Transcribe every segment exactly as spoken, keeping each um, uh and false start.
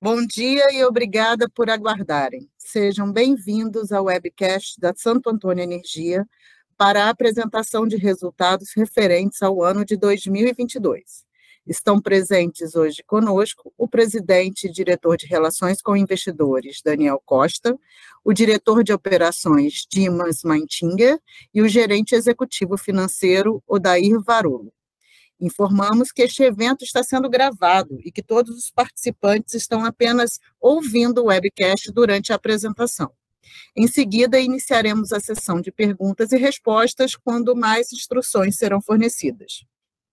Bom dia e obrigada por aguardarem. Sejam bem-vindos ao webcast da Santo Antônio Energia para a apresentação de resultados referentes ao ano de dois mil e vinte e dois. Estão presentes hoje conosco o presidente e diretor de Relações com Investidores, Daniel Costa, o diretor de Operações, Dimas Maintinger, e o gerente executivo financeiro, Odair Varolo. Informamos que este evento está sendo gravado e que todos os participantes estão apenas ouvindo o webcast durante a apresentação. Em seguida, iniciaremos a sessão de perguntas e respostas, quando mais instruções serão fornecidas.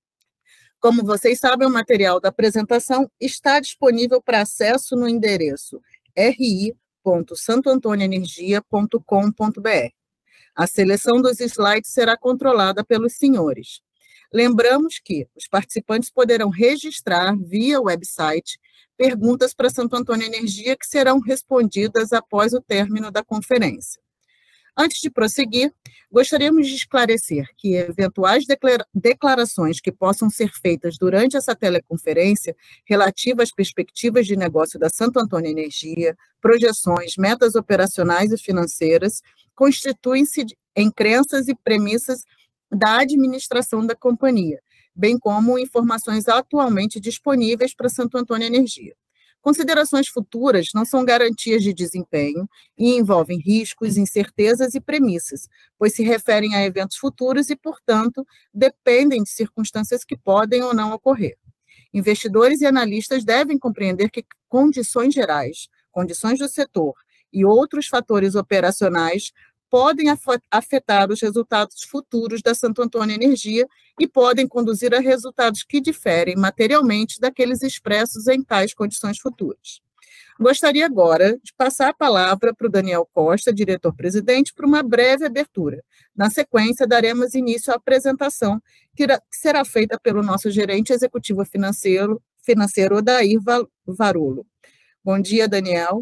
Como vocês sabem, o material da apresentação está disponível para acesso no endereço r i ponto santo antônio energia ponto com ponto b r. A seleção dos slides será controlada pelos senhores. Lembramos que os participantes poderão registrar via website perguntas para Santo Antônio Energia que serão respondidas após o término da conferência. Antes de prosseguir, gostaríamos de esclarecer que eventuais declarações que possam ser feitas durante essa teleconferência relativas às perspectivas de negócio da Santo Antônio Energia, projeções, metas operacionais e financeiras, constituem-se em crenças e premissas da administração da companhia, bem como informações atualmente disponíveis para Santo Antônio Energia. Considerações futuras não são garantias de desempenho e envolvem riscos, incertezas e premissas, pois se referem a eventos futuros e, portanto, dependem de circunstâncias que podem ou não ocorrer. Investidores e analistas devem compreender que condições gerais, condições do setor e outros fatores operacionais podem afetar os resultados futuros da Santo Antônio Energia e podem conduzir a resultados que diferem materialmente daqueles expressos em tais condições futuras. Gostaria agora de passar a palavra para o Daniel Costa, diretor-presidente, para uma breve abertura. Na sequência, daremos início à apresentação, que será feita pelo nosso gerente executivo financeiro, financeiro Odair Varolo. Bom dia, Daniel.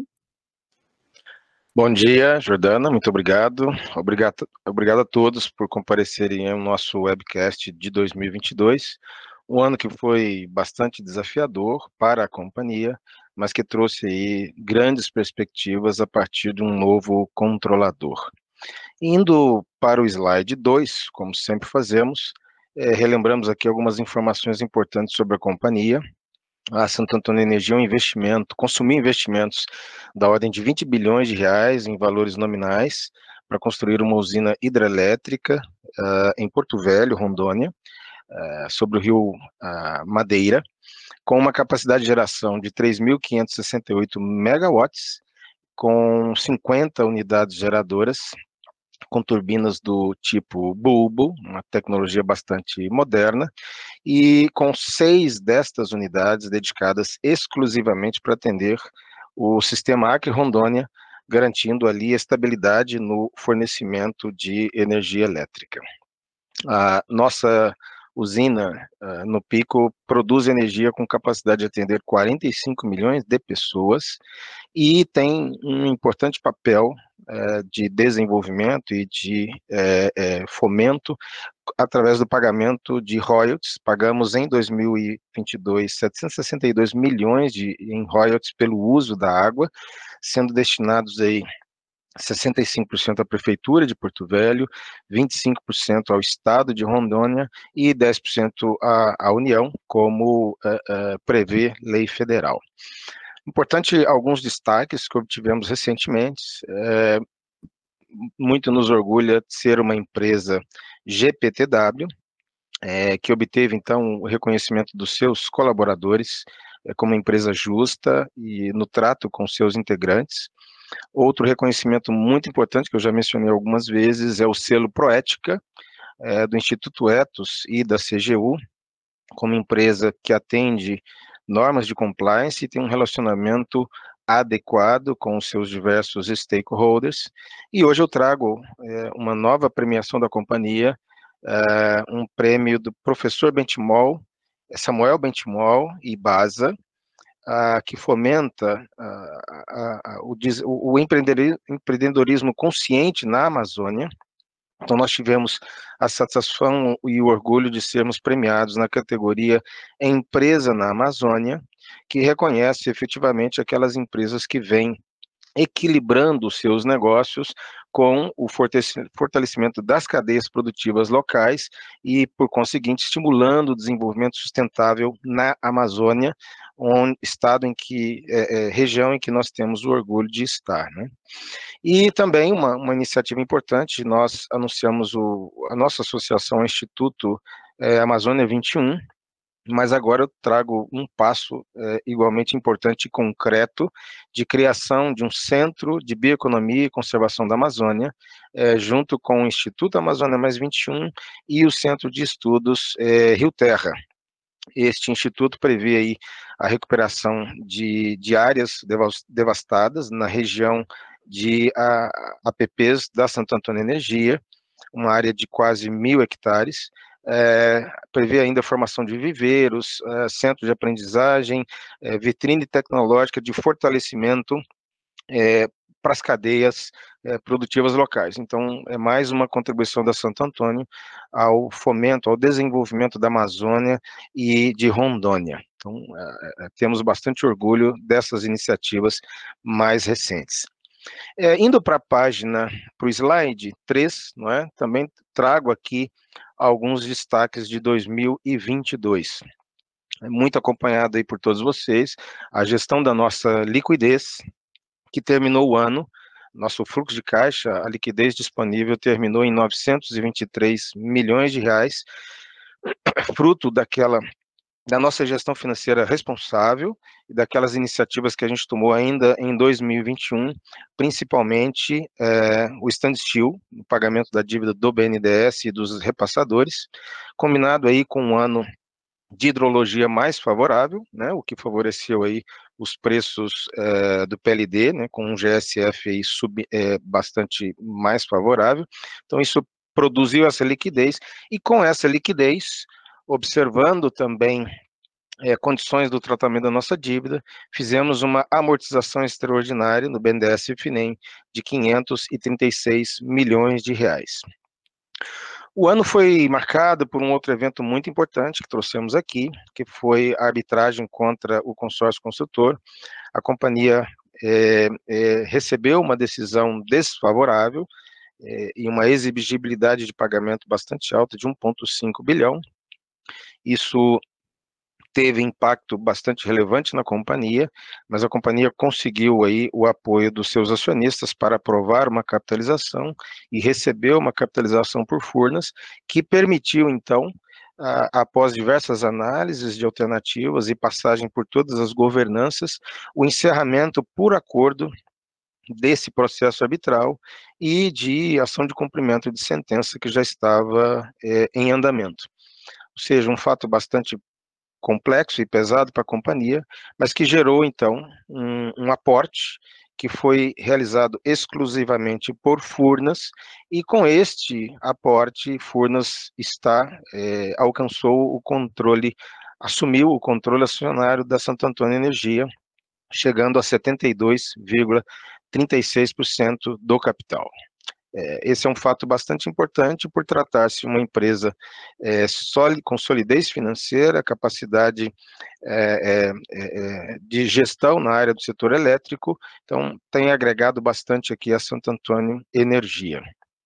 Bom dia, Jordana, muito obrigado. Obrigado, obrigado a todos por comparecerem ao nosso webcast de dois mil e vinte e dois, um ano que foi bastante desafiador para a companhia, mas que trouxe aí grandes perspectivas a partir de um novo controlador. Indo para o slide dois, como sempre fazemos, é, relembramos aqui algumas informações importantes sobre a companhia. A Santo Antônio Energia é um investimento, consumiu investimentos da ordem de vinte bilhões de reais em valores nominais para construir uma usina hidrelétrica uh, em Porto Velho, Rondônia, uh, sobre o rio uh, Madeira, com uma capacidade de geração de três mil quinhentos e sessenta e oito megawatts, com cinquenta unidades geradoras, com turbinas do tipo bulbo, uma tecnologia bastante moderna, e com seis destas unidades dedicadas exclusivamente para atender o sistema Acre-Rondônia, garantindo ali estabilidade no fornecimento de energia elétrica. A nossa usina uh, no Pico produz energia com capacidade de atender quarenta e cinco milhões de pessoas e tem um importante papel uh, de desenvolvimento e de uh, uh, fomento através do pagamento de royalties. Pagamos em dois mil e vinte e dois setecentos e sessenta e dois milhões de, em royalties pelo uso da água, sendo destinados aí sessenta e cinco por cento à Prefeitura de Porto Velho, vinte e cinco por cento ao Estado de Rondônia e dez por cento à, à União, como uh, uh, prevê lei federal. Importante alguns destaques que obtivemos recentemente. É, muito nos orgulha de ser uma empresa G P T W, é, que obteve, então, o reconhecimento dos seus colaboradores é, como empresa justa e no trato com seus integrantes. Outro reconhecimento muito importante, que eu já mencionei algumas vezes, é o selo Proética, é, do Instituto Ethos e da C G U, como empresa que atende normas de compliance e tem um relacionamento adequado com os seus diversos stakeholders. E hoje eu trago é, uma nova premiação da companhia, é, um prêmio do professor Bentimol, Samuel Bentimol e Baza, Uh, que fomenta uh, uh, uh, o, o empreendedorismo consciente na Amazônia. Então, nós tivemos a satisfação e o orgulho de sermos premiados na categoria Empresa na Amazônia, que reconhece efetivamente aquelas empresas que vêm equilibrando os seus negócios com o fortalecimento das cadeias produtivas locais e, por conseguinte, estimulando o desenvolvimento sustentável na Amazônia, um estado em que, é, é, região em que nós temos o orgulho de estar, né? E também uma, uma iniciativa importante, nós anunciamos o, a nossa associação, o Instituto é, Amazônia vinte e um, mas agora eu trago um passo é, igualmente importante e concreto de criação de um centro de bioeconomia e conservação da Amazônia, é, junto com o Instituto Amazônia Mais vinte e um e o Centro de Estudos é, Rio Terra. Este instituto prevê aí a recuperação de, de áreas devastadas na região de a, A P Ps da Santo Antônio Energia, uma área de quase mil hectares, é, prevê ainda a formação de viveiros, é, centro de aprendizagem, é, vitrine tecnológica de fortalecimento é, para as cadeias é, produtivas locais. Então, é mais uma contribuição da Santo Antônio ao fomento, ao desenvolvimento da Amazônia e de Rondônia. Então, é, temos bastante orgulho dessas iniciativas mais recentes. É, indo para a página, para o slide três, não é? Também trago aqui alguns destaques de dois mil e vinte e dois. É muito acompanhado aí por todos vocês, a gestão da nossa liquidez, que terminou o ano, nosso fluxo de caixa, a liquidez disponível terminou em novecentos e vinte e três milhões de reais, fruto daquela da nossa gestão financeira responsável e daquelas iniciativas que a gente tomou ainda em dois mil e vinte e um, principalmente é, o standstill, o pagamento da dívida do B N D E S e dos repassadores, combinado aí com um ano de hidrologia mais favorável, né, o que favoreceu aí os preços é, do P L D, né, com um G S F aí sub, é, bastante mais favorável. Então isso produziu essa liquidez, e com essa liquidez, observando também é, condições do tratamento da nossa dívida, fizemos uma amortização extraordinária no B N D E S e FINEM de quinhentos e trinta e seis milhões de reais. O ano foi marcado por um outro evento muito importante que trouxemos aqui, que foi a arbitragem contra o consórcio construtor. A companhia é, é, recebeu uma decisão desfavorável é, e uma exigibilidade de pagamento bastante alta de um vírgula cinco bilhão. Isso teve impacto bastante relevante na companhia, mas a companhia conseguiu aí o apoio dos seus acionistas para aprovar uma capitalização e recebeu uma capitalização por Furnas, que permitiu, então, a, após diversas análises de alternativas e passagem por todas as governanças, o encerramento por acordo desse processo arbitral e de ação de cumprimento de sentença que já estava é, em andamento. Ou seja, um fato bastante complexo e pesado para a companhia, mas que gerou, então, um, um aporte que foi realizado exclusivamente por Furnas, e com este aporte, Furnas está, é, alcançou o controle, assumiu o controle acionário da Santo Antônio Energia, chegando a setenta e dois vírgula trinta e seis por cento do capital. Esse é um fato bastante importante por tratar-se de uma empresa é, sólida, com solidez financeira, capacidade é, é, de gestão na área do setor elétrico, então tem agregado bastante aqui a Santo Antônio Energia.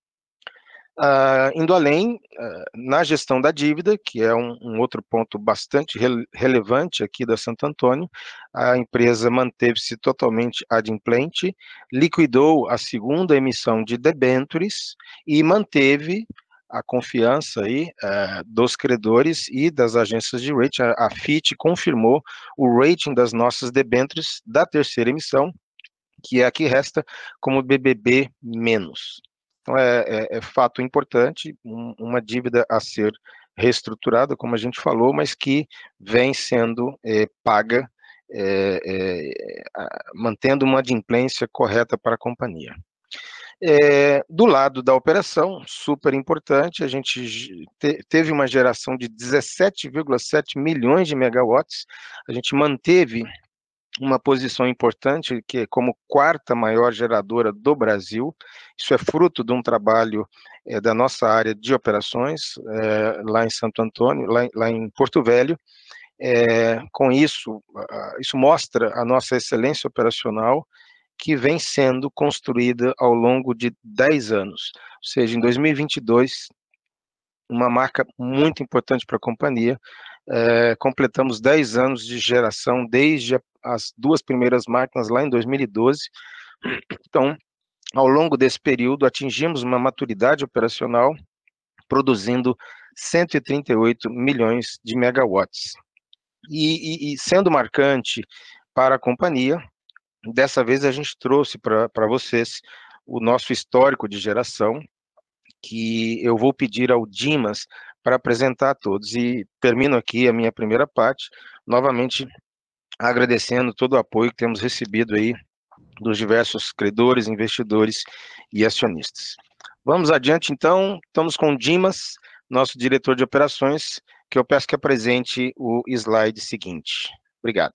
Uh, indo além, uh, na gestão da dívida, que é um, um outro ponto bastante re relevante aqui da Santo Antônio, a empresa manteve-se totalmente adimplente, liquidou a segunda emissão de debêntures e manteve a confiança aí, uh, dos credores e das agências de rating. A, a Fitch confirmou o rating das nossas debêntures da terceira emissão, que é a que resta como B B B menos. Então, é, é, é fato importante, um, uma dívida a ser reestruturada, como a gente falou, mas que vem sendo é, paga, é, é, mantendo uma adimplência correta para a companhia. É, do lado da operação, super importante, a gente te, teve uma geração de dezessete vírgula sete milhões de megawatts, a gente manteve uma posição importante, que é como quarta maior geradora do Brasil. Isso é fruto de um trabalho é, da nossa área de operações, é, lá em Santo Antônio, lá, lá em Porto Velho, É, com isso, isso mostra a nossa excelência operacional, que vem sendo construída ao longo de dez anos, ou seja, em dois mil e vinte e dois, uma marca muito importante para a companhia, é, completamos dez anos de geração desde as duas primeiras máquinas lá em dois mil e doze, então, ao longo desse período, atingimos uma maturidade operacional, produzindo cento e trinta e oito milhões de megawatts. E, e, e sendo marcante para a companhia, dessa vez a gente trouxe para vocês o nosso histórico de geração, que eu vou pedir ao Dimas para apresentar a todos. E termino aqui a minha primeira parte, novamente agradecendo todo o apoio que temos recebido aí dos diversos credores, investidores e acionistas. Vamos adiante, então. Estamos com o Dimas, nosso diretor de operações, que eu peço que apresente o slide seguinte. Obrigado.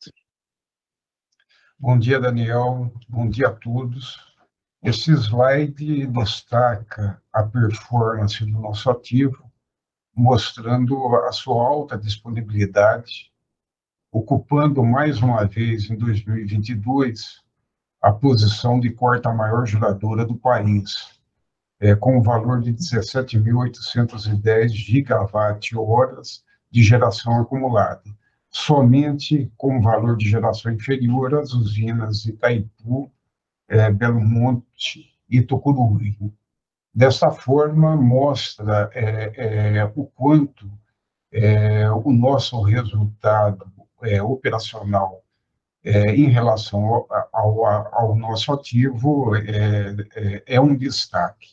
Bom dia, Daniel. Bom dia a todos. Esse slide destaca a performance do nosso ativo, mostrando a sua alta disponibilidade, ocupando mais uma vez em dois mil e vinte e dois a posição de quarta maior geradora do país, é, com um valor de dezessete mil oitocentos e dez gigawatt-horas de geração acumulada, somente com um valor de geração inferior às usinas Itaipu, é, Belo Monte e Tucuruí. Dessa forma, mostra é, é, o quanto é, o nosso resultado é, operacional é, em relação ao, ao, ao nosso ativo é, é, é um destaque.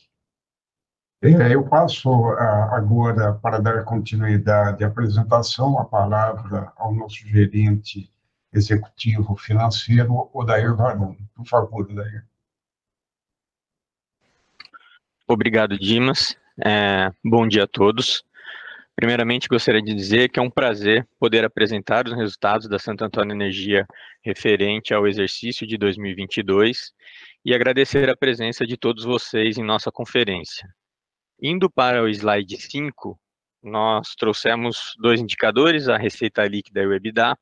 É, eu passo a, agora, para dar continuidade à apresentação, a palavra ao nosso gerente executivo financeiro, Odair Varone. Por favor, Odair. Obrigado, Dimas. É, bom dia a todos. Primeiramente, gostaria de dizer que é um prazer poder apresentar os resultados da Santo Antônio Energia referente ao exercício de dois mil e vinte e dois e agradecer a presença de todos vocês em nossa conferência. Indo para o slide cinco, nós trouxemos dois indicadores, a receita líquida e o EBITDA.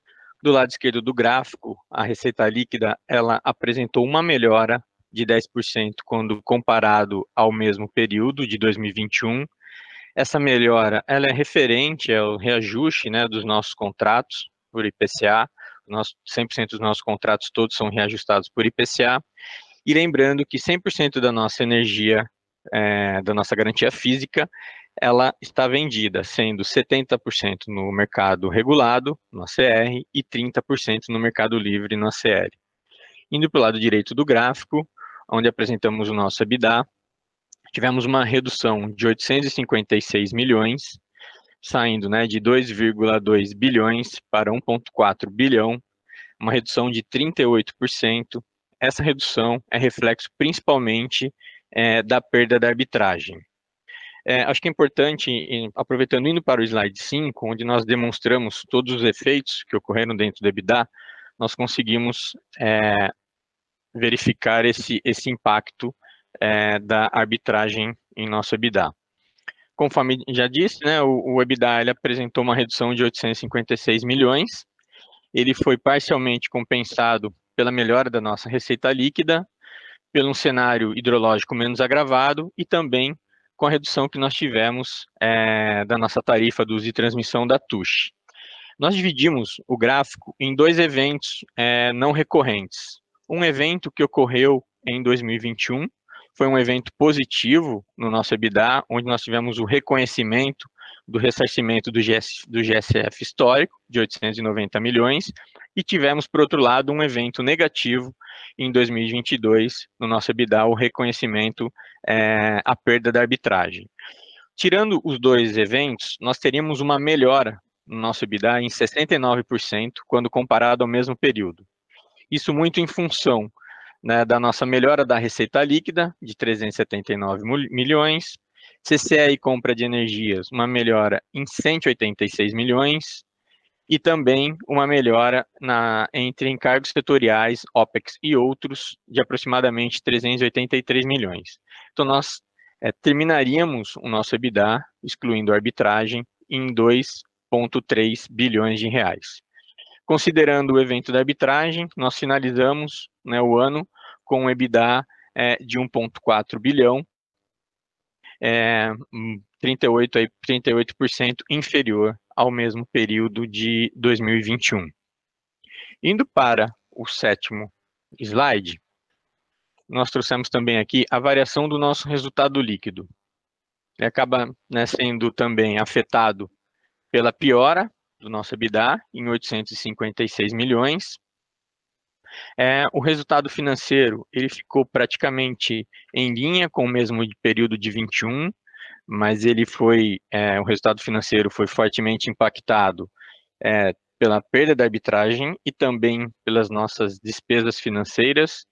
Do lado esquerdo do gráfico, a receita líquida ela apresentou uma melhora de dez por cento quando comparado ao mesmo período de dois mil e vinte e um. Essa melhora ela é referente ao reajuste, né, dos nossos contratos por I P C A. Nós, cem por cento dos nossos contratos todos são reajustados por I P C A. E lembrando que cem por cento da nossa energia, é, da nossa garantia física, ela está vendida, sendo setenta por cento no mercado regulado, no A C R, e trinta por cento no mercado livre, no A C L. Indo para o lado direito do gráfico, onde apresentamos o nosso EBITDA, tivemos uma redução de oitocentos e cinquenta e seis milhões, saindo, né, de dois vírgula dois bilhões para um vírgula quatro bilhão, uma redução de trinta e oito por cento. Essa redução é reflexo principalmente é, da perda da arbitragem. É, acho que é importante, aproveitando, indo para o slide cinco, onde nós demonstramos todos os efeitos que ocorreram dentro do EBITDA, nós conseguimos é, verificar esse, esse impacto é, da arbitragem em nosso EBITDA. Conforme já disse, né, o, o EBITDA ele apresentou uma redução de oitocentos e cinquenta e seis milhões, ele foi parcialmente compensado pela melhora da nossa receita líquida, pelo um cenário hidrológico menos agravado e também com a redução que nós tivemos é, da nossa tarifa de uso e transmissão da T U S. Nós dividimos o gráfico em dois eventos é, não recorrentes. Um evento que ocorreu em dois mil e vinte e um, foi um evento positivo no nosso EBITDA, onde nós tivemos o reconhecimento do ressarcimento do, G S, do G S F histórico, de oitocentos e noventa milhões, e tivemos, por outro lado, um evento negativo em dois mil e vinte e dois, no nosso EBITDA, o reconhecimento, é, a perda da arbitragem. Tirando os dois eventos, nós teríamos uma melhora no nosso EBITDA em sessenta e nove por cento, quando comparado ao mesmo período. Isso muito em função, né, da nossa melhora da receita líquida, de trezentos e setenta e nove milhões, C C E e compra de energias, uma melhora em cento e oitenta e seis milhões, e também uma melhora na, entre encargos setoriais, OPEX e outros, de aproximadamente trezentos e oitenta e três milhões. Então, nós é, terminaríamos o nosso EBITDA, excluindo a arbitragem, em dois vírgula três bilhões de reais. Considerando o evento da arbitragem, nós finalizamos, né, o ano com um EBITDA é, de um vírgula quatro bilhão, é, trinta e oito por cento, trinta e oito por cento inferior ao mesmo período de dois mil e vinte e um. Indo para o sétimo slide, nós trouxemos também aqui a variação do nosso resultado líquido. Ele acaba, né, sendo também afetado pela piora do nosso EBITDA em oitocentos e cinquenta e seis milhões. É, o resultado financeiro ele ficou praticamente em linha com o mesmo período de vinte e um, mas ele foi, é, o resultado financeiro foi fortemente impactado é, pela perda da arbitragem e também pelas nossas despesas financeiras,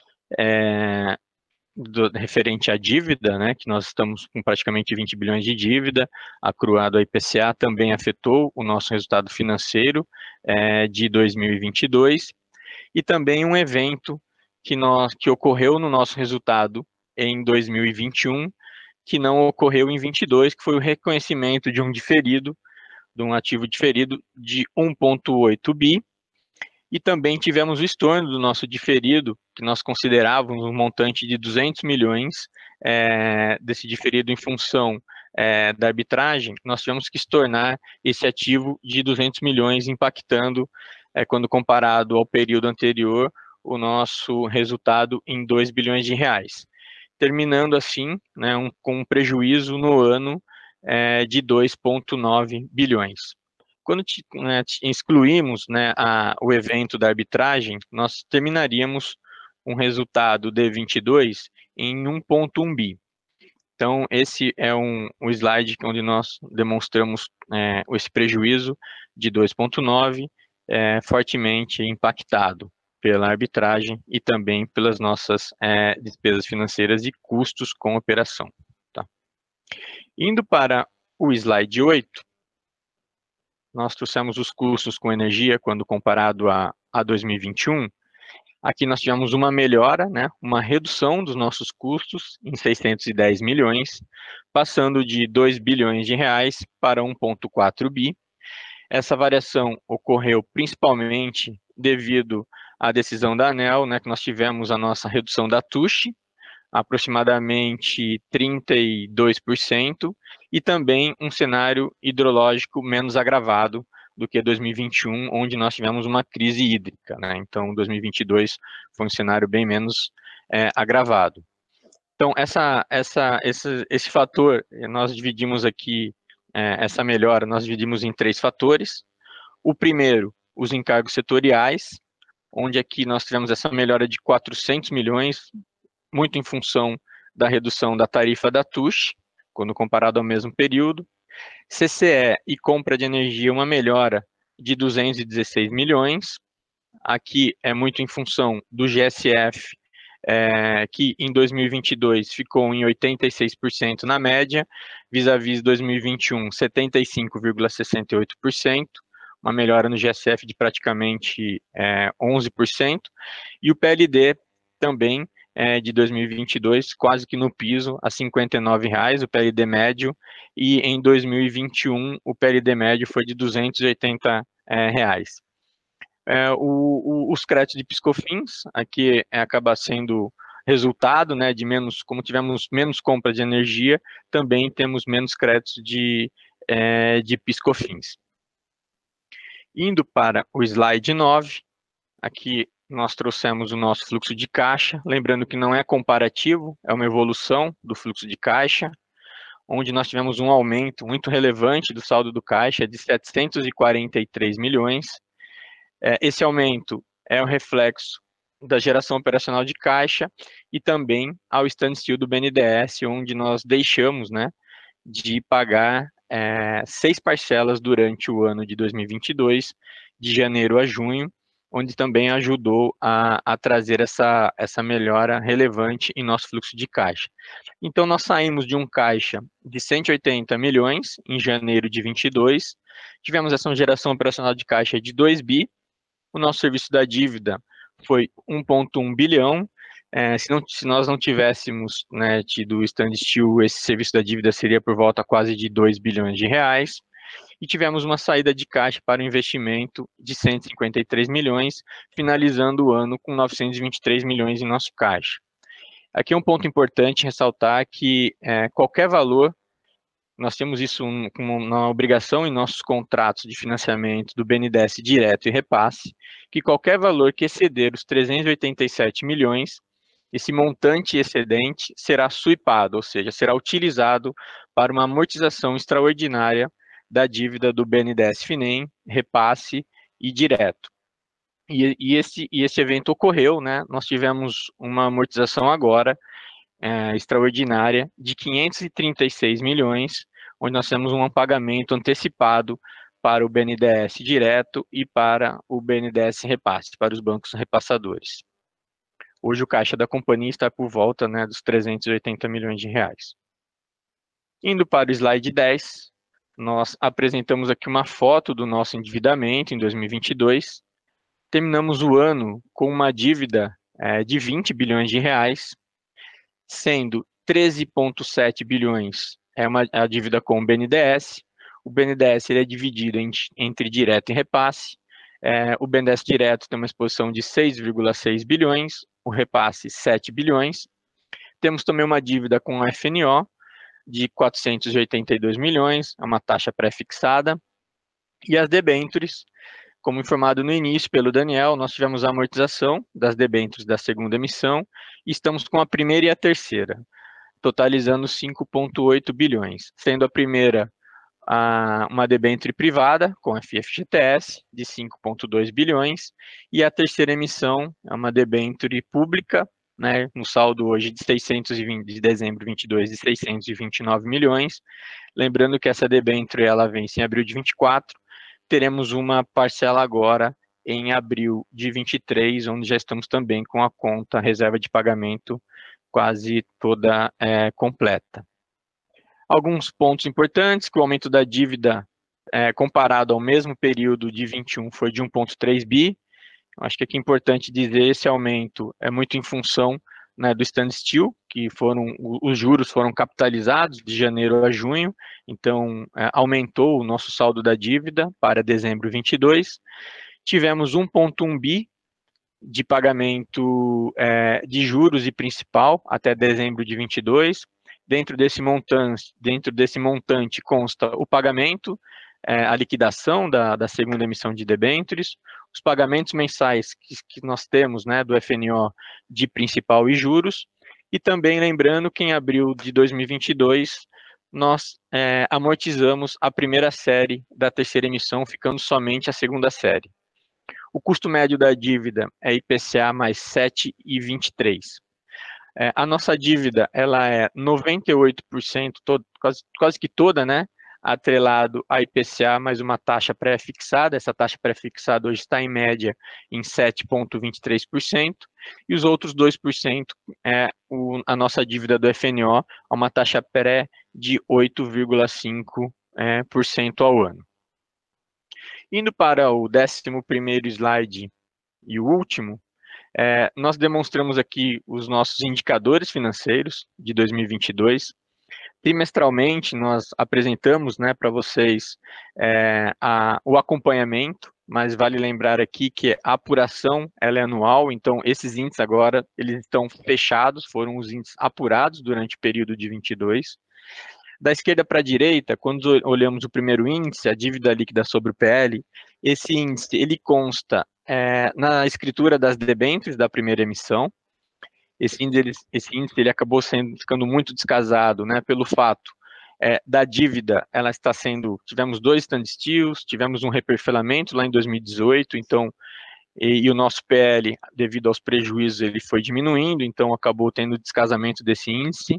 é, do, referente à dívida, né, que nós estamos com praticamente vinte bilhões de dívida, acruado a I P C A também afetou o nosso resultado financeiro é, de dois mil e vinte e dois, e também um evento que, nós, que ocorreu no nosso resultado em dois mil e vinte e um, que não ocorreu em vinte e dois, que foi o reconhecimento de um diferido, de um ativo diferido de um vírgula oito bi, e também tivemos o estorno do nosso diferido, que nós considerávamos um montante de duzentos milhões, é, desse diferido em função é, da arbitragem, nós tivemos que estornar esse ativo de duzentos milhões, impactando, é, quando comparado ao período anterior, o nosso resultado em dois bilhões de reais. Terminando assim, né, um, com um prejuízo no ano é, de dois vírgula nove bilhões. Quando né, excluímos né, a, o evento da arbitragem, nós terminaríamos um resultado de vinte e dois em um vírgula um bi. Então, esse é um, um slide onde nós demonstramos é, esse prejuízo de dois vírgula nove, é, fortemente impactado pela arbitragem e também pelas nossas é, despesas financeiras e custos com operação. Tá? Indo para o slide oito, nós trouxemos os custos com energia quando comparado a, a dois mil e vinte e um. Aqui nós tivemos uma melhora, né, uma redução dos nossos custos em seiscentos e dez milhões, passando de dois bilhões de reais para um vírgula quatro bi. Essa variação ocorreu principalmente devido à decisão da ANEEL, né, que nós tivemos a nossa redução da T U S, aproximadamente trinta e dois por cento, e também um cenário hidrológico menos agravado do que dois mil e vinte e um, onde nós tivemos uma crise hídrica, né? Então, dois mil e vinte e dois foi um cenário bem menos é, agravado. Então, essa, essa, esse, esse fator, nós dividimos aqui, é, essa melhora, nós dividimos em três fatores. O primeiro, os encargos setoriais, onde aqui nós tivemos essa melhora de quatrocentos milhões, muito em função da redução da tarifa da T U S, quando comparado ao mesmo período. C C E e compra de energia, uma melhora de duzentos e dezesseis milhões. Aqui é muito em função do G S F, é, que em dois mil e vinte e dois ficou em oitenta e seis por cento na média, vis-à-vis dois mil e vinte e um, setenta e cinco vírgula sessenta e oito por cento, uma melhora no G S F de praticamente é, onze por cento, e o P L D também é, de dois mil e vinte e dois, quase que no piso, a cinquenta e nove reais, o P L D médio, e em dois mil e vinte e um o P L D médio foi de duzentos e oitenta é, reais. É, o, o, os créditos de PiscoFins, aqui é, acaba sendo resultado, né, de menos, como tivemos menos compra de energia, também temos menos créditos de, é, de PiscoFins. Indo para o slide nove, aqui nós trouxemos o nosso fluxo de caixa, lembrando que não é comparativo, é uma evolução do fluxo de caixa, onde nós tivemos um aumento muito relevante do saldo do caixa de setecentos e quarenta e três milhões. Esse aumento é um reflexo da geração operacional de caixa e também ao standstill do B N D E S, onde nós deixamos, né, de pagar é, seis parcelas durante o ano de dois mil e vinte e dois, de janeiro a junho, onde também ajudou a, a trazer essa, essa melhora relevante em nosso fluxo de caixa. Então, nós saímos de um caixa de cento e oitenta milhões em janeiro de vinte e dois, tivemos essa geração operacional de caixa de dois bi, o nosso serviço da dívida foi um vírgula um bilhão, é, se, não, se nós não tivéssemos né, tido o standstill, esse serviço da dívida seria por volta quase de dois bilhões de reais, e tivemos uma saída de caixa para o investimento de cento e cinquenta e três milhões, finalizando o ano com novecentos e vinte e três milhões em nosso caixa. Aqui é um ponto importante ressaltar que é, qualquer valor, nós temos isso um, como uma obrigação em nossos contratos de financiamento do B N D E S direto e repasse, que qualquer valor que exceder os trezentos e oitenta e sete milhões, esse montante excedente será suipado, ou seja, será utilizado para uma amortização extraordinária da dívida do B N D E S Finem, repasse e direto. E, e, esse, e esse evento ocorreu, né? Nós tivemos uma amortização agora, é, extraordinária, de quinhentos e trinta e seis milhões, onde nós temos um pagamento antecipado para o B N D E S direto e para o B N D E S repasse, para os bancos repassadores. Hoje o caixa da companhia está por volta, né, dos trezentos e oitenta milhões de reais. Indo para o slide dez, nós apresentamos aqui uma foto do nosso endividamento em dois mil e vinte e dois. Terminamos o ano com uma dívida é, de vinte bilhões de reais, sendo treze vírgula sete bilhões é uma, a dívida com o B N D E S. O B N D E S ele é dividido em, entre direto e repasse. É, o B N D E S direto tem uma exposição de seis vírgula seis bilhões, o repasse sete bilhões. Temos também uma dívida com a F N O de quatrocentos e oitenta e dois milhões, é uma taxa pré-fixada. E as debêntures, como informado no início pelo Daniel, nós tivemos a amortização das debêntures da segunda emissão e estamos com a primeira e a terceira, totalizando cinco vírgula oito bilhões, sendo a primeira a, uma debênture privada com F F G T S de cinco vírgula dois bilhões e a terceira emissão é uma debênture pública, né, no saldo hoje de, seiscentos e vinte, de dezembro de vinte e dois de seiscentos e vinte e nove milhões. Lembrando que essa debênture ela vence em abril de vinte e quatro. Teremos uma parcela agora em abril de vinte e três, onde já estamos também com a conta reserva de pagamento quase toda é, completa. Alguns pontos importantes, que o aumento da dívida é, comparado ao mesmo período de vinte e um foi de um vírgula três bi. Acho que aqui é importante dizer, esse aumento é muito em função, né, do standstill, que foram, os juros foram capitalizados de janeiro a junho, então é, aumentou o nosso saldo da dívida para dezembro de vinte e dois. Tivemos um vírgula um bi de pagamento é, de juros e principal até dezembro de vinte e dois. Dentro desse montante, dentro desse montante consta o pagamento, é, a liquidação da, da segunda emissão de debêntures, os pagamentos mensais que, que nós temos, né, do F N O de principal e juros, e também lembrando que em abril de dois mil e vinte e dois nós é, amortizamos a primeira série da terceira emissão, ficando somente a segunda série. O custo médio da dívida é I P C A mais sete vírgula vinte e três. É, a nossa dívida ela é noventa e oito por cento, todo, quase, quase que toda, né, atrelado a I P C A mais uma taxa pré-fixada. Essa taxa pré-fixada hoje está em média em sete vírgula vinte e três por cento, e os outros dois por cento é o, a nossa dívida do F N O, a uma taxa pré de oito vírgula cinco por cento ao ano. Indo para o décimo primeiro slide e o último, é, nós demonstramos aqui os nossos indicadores financeiros de dois mil e vinte e dois. Trimestralmente, nós apresentamos, né, para vocês é, a, o acompanhamento, mas vale lembrar aqui que a apuração ela é anual, então esses índices agora eles estão fechados, foram os índices apurados durante o período de vinte e dois. Da esquerda para a direita, quando olhamos o primeiro índice, a dívida líquida sobre o P L, esse índice ele consta é, na escritura das debêntures da primeira emissão. Esse índice, esse índice ele acabou sendo, ficando muito descasado, né, pelo fato é, da dívida, ela está sendo, tivemos dois standstills, tivemos um reperfilamento lá em dois mil e dezoito, então, e, e o nosso P L, devido aos prejuízos, ele foi diminuindo, então acabou tendo descasamento desse índice,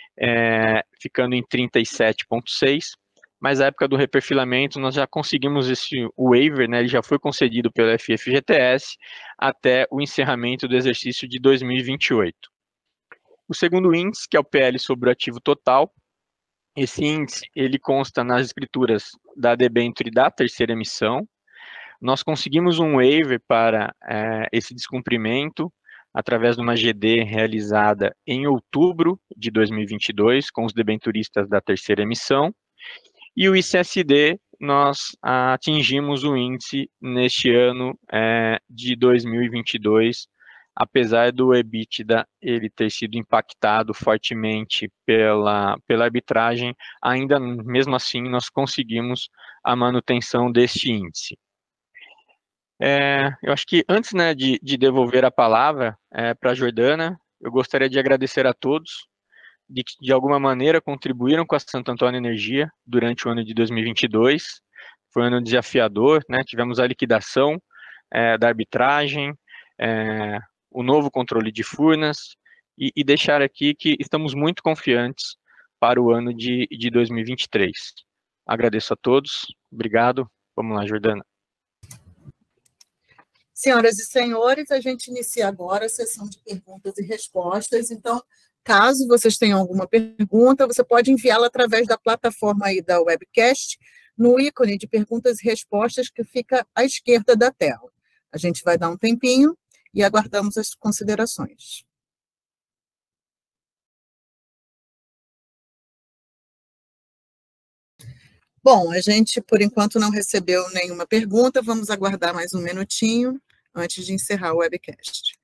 é, ficando em trinta e sete vírgula seis, mas na época do reperfilamento nós já conseguimos esse waiver, né, ele já foi concedido pelo F F G T S até o encerramento do exercício de dois mil e vinte e oito. O segundo índice, que é o P L sobre o ativo total, esse índice ele consta nas escrituras da debênture da terceira emissão. Nós conseguimos um waiver para é, esse descumprimento através de uma G D realizada em outubro de dois mil e vinte e dois com os debenturistas da terceira emissão. E o I C S D, nós atingimos o índice neste ano é, de dois mil e vinte e dois, apesar do EBITDA ele ter sido impactado fortemente pela, pela arbitragem, ainda mesmo assim nós conseguimos a manutenção deste índice. É, eu acho que antes, né, de, de devolver a palavra é, para a Jordana, eu gostaria de agradecer a todos de que de alguma maneira contribuíram com a Santo Antônio Energia durante o ano de dois mil e vinte e dois. Foi um ano desafiador, né? Tivemos a liquidação é, da arbitragem, é, o novo controle de Furnas, e, e deixar aqui que estamos muito confiantes para o ano de, de dois mil e vinte e três. Agradeço a todos, obrigado. Vamos lá, Jordana. Senhoras e senhores, a gente inicia agora a sessão de perguntas e respostas. Então, caso vocês tenham alguma pergunta, você pode enviá-la através da plataforma aí da webcast, no ícone de perguntas e respostas que fica à esquerda da tela. A gente vai dar um tempinho e aguardamos as considerações. Bom, a gente, por enquanto, não recebeu nenhuma pergunta. Vamos aguardar mais um minutinho antes de encerrar o webcast.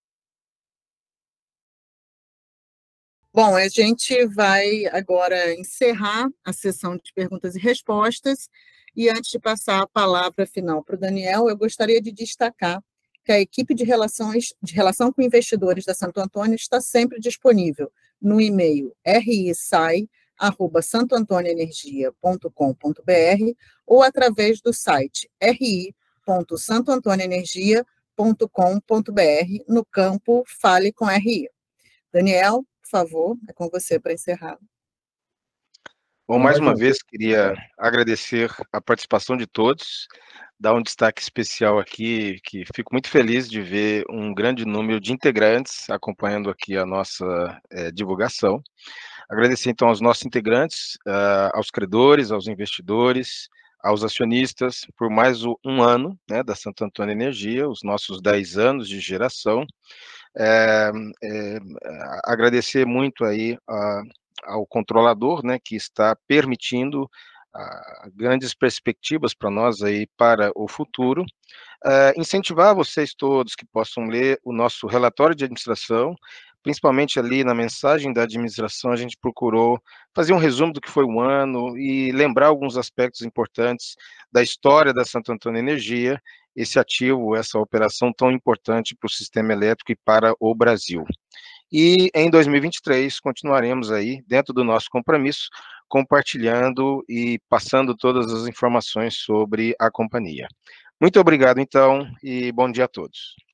Bom, a gente vai agora encerrar a sessão de perguntas e respostas. E antes de passar a palavra final para o Daniel, eu gostaria de destacar que a equipe de, relações, de relação com investidores da Santo Antônio está sempre disponível no e-mail r i s a i arroba santo antônio energia ponto com ponto b r ou através do site r i ponto santo antônio energia ponto com ponto b r no campo Fale com R I. Daniel, por favor, é com você para encerrar. Bom, mais uma vez, queria agradecer a participação de todos, dar um destaque especial aqui, que fico muito feliz de ver um grande número de integrantes acompanhando aqui a nossa é, divulgação. Agradecer, então, aos nossos integrantes, uh, aos credores, aos investidores, aos acionistas, por mais um ano, né, da Santo Antônio Energia, os nossos dez anos de geração. É, é, agradecer muito aí a, ao controlador, né, que está permitindo a, grandes perspectivas para nós aí para o futuro. Uh, incentivar vocês todos que possam ler o nosso relatório de administração, principalmente ali na mensagem da administração, a gente procurou fazer um resumo do que foi o ano e lembrar alguns aspectos importantes da história da Santo Antônio Energia, esse ativo, essa operação tão importante para o sistema elétrico e para o Brasil. E em dois mil e vinte e três, continuaremos aí, dentro do nosso compromisso, compartilhando e passando todas as informações sobre a companhia. Muito obrigado, então, e bom dia a todos.